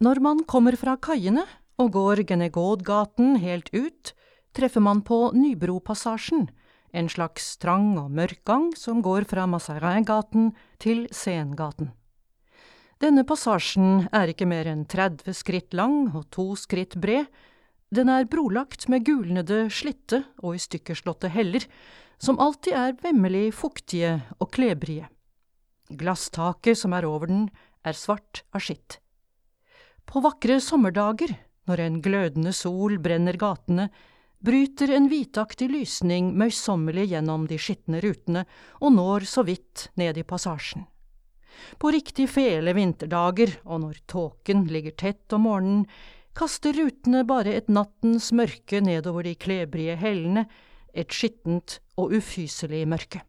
Når man kommer fra kaiene og går Genegårdgaten helt ut, treffer man på Nybropassasjen, en slags trang og mørk gang som går fra Mazarin-gaten til Seine-gaten. Denne passasjen er ikke mer enn 30 skritt lang og 2 skritt bred. Den er brolagt med gulnede, slitte og i stykker slåtte heller, som alltid er vemmelig fuktige og klebrige. Glasstaket som er over den, er svart av skitt. På vakre sommerdager, når en glødende sol brenner gatene, bryter en hvitaktig lysning møysommelig gjennom de skitne rutene og når så vidt ned i passasjen. På riktig fele vinterdager, og når tåken ligger tett om morgenen, kaster rutene bare et nattens mørke nedover de klebrige hellene, et skittent og ufyselig mørke.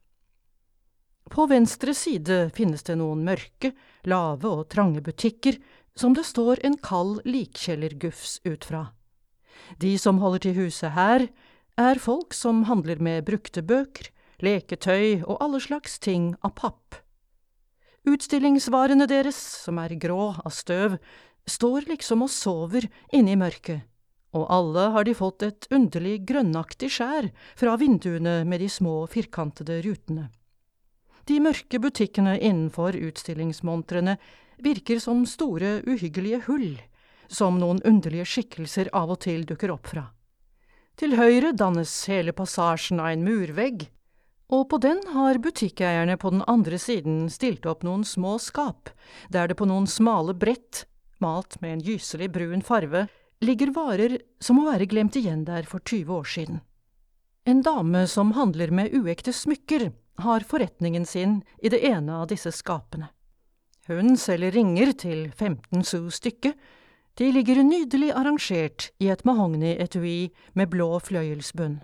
På venstre side finnes det noen mørke, lave og trange butikker, som det står en kald likkjellergufs ut fra. De som holder til huset her, er folk som handler med brukte bøker, leketøy og alle slags ting av papp. Utstillingsvarene deres, som er grå av støv, står liksom og sover inne i mørket, og alle har de fått et underlig grønnaktig skjær fra vinduene med de små firkantede rutene. De mørke butikkene innenfor utstillingsmontrene virker som store, uhyggelige hull, som noen underlige skikkelser av og til dukker opp fra. Til høyre dannes hele passasjen av en murvegg, og på den har butikkeierne på den andre siden stilt opp noen små skap, der det på noen smale brett, malt med en gyselig brun farve, ligger varer som må være glemt igjen der for 20 år siden. En dame som handler med uekte smykker, har forretningen sin i det ene av disse skapene. Hun selger ringer til 15 sous stykket. De ligger nydelig arrangert i et mahogni-etui med blå fløyelsbunn.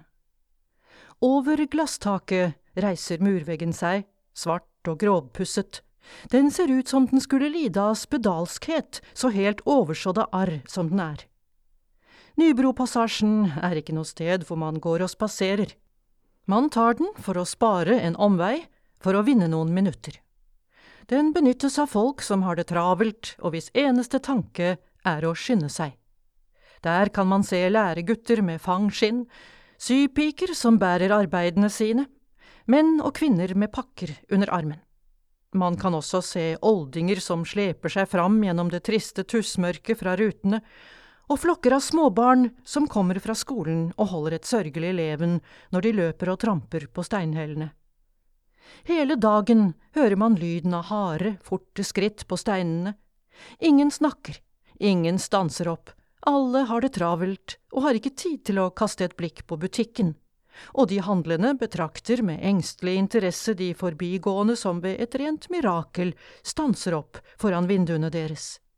Over glasstaket reiser murveggen seg, svart og grovpusset. Den ser ut som den skulle lide av spedalskhet, så helt oversådd av arr som den er. Nybropassasjen er ikke noe sted hvor man går og spaserer. Man tar den for å spare en omvei, for å vinne noen minutter. Den benyttes av folk som har det travelt, og hvis eneste tanke er å skynde seg. Der kan man se læregutter med fangskinn, sypiker som bærer arbeidene sine, menn og kvinner med pakker under armen. Man kan også se oldinger som sleper seg fram gjennom det triste tussmørket fra rutene, og flokker av småbarn som kommer fra skolen og holder et sørgelig leven når de løper og tramper på steinhellene. Hele dagen hører man lyden av harde, forte skritt på steinene. Ingen snakker, ingen stanser opp, alle har det travelt og har ikke tid til å kaste et blikk på butikken, og de handlende betrakter med engstelig interesse de forbigående som ved et rent mirakel stanser opp foran vinduene deres.